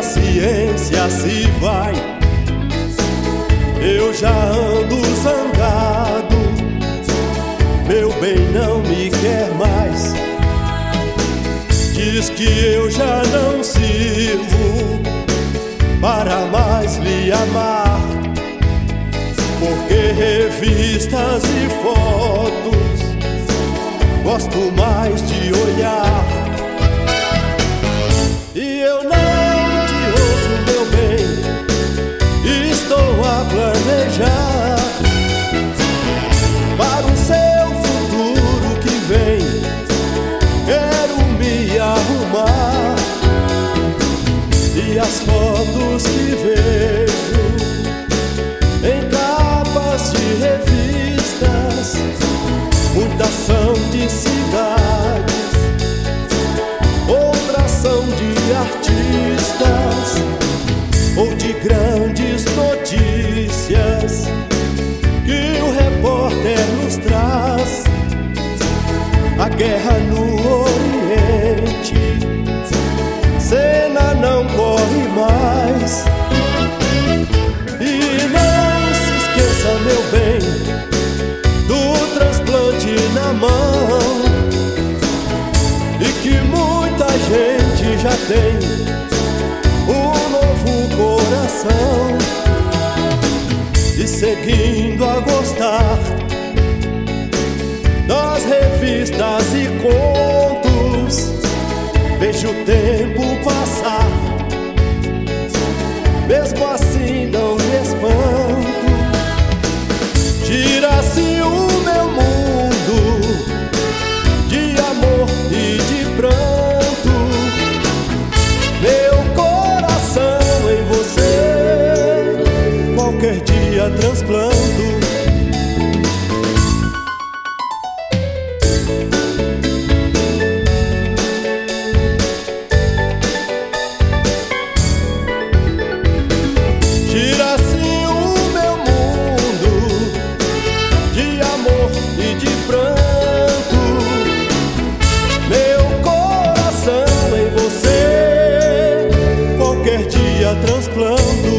paciência se vai. Eu já ando zangado, meu bem não me quer mais. Diz que eu já não sirvo para mais lhe amar, porque revistas e fotos gosto mais de olhar. E eu não te ouço, meu bem, estou a planejar para o seu futuro que vem. Quero me arrumar e as fotos que vejo em capas de revistas, muitas são de cidades, outras são de artistas ou de grandes notícias que o repórter nos traz. A guerra no Oriente, cena não corre mais. E não se esqueça, meu bem, do transplante na mão, e que muita gente já tem um novo coração. E seguindo a gostar das revistas e contos, vejo o tempo passar, mesmo assim não me espanto. Gira-se o meu mundo de amor e de pranto, meu coração em você qualquer dia transplanto. Gira-se o meu mundo de amor e de pranto, meu coração em você qualquer dia transplanto.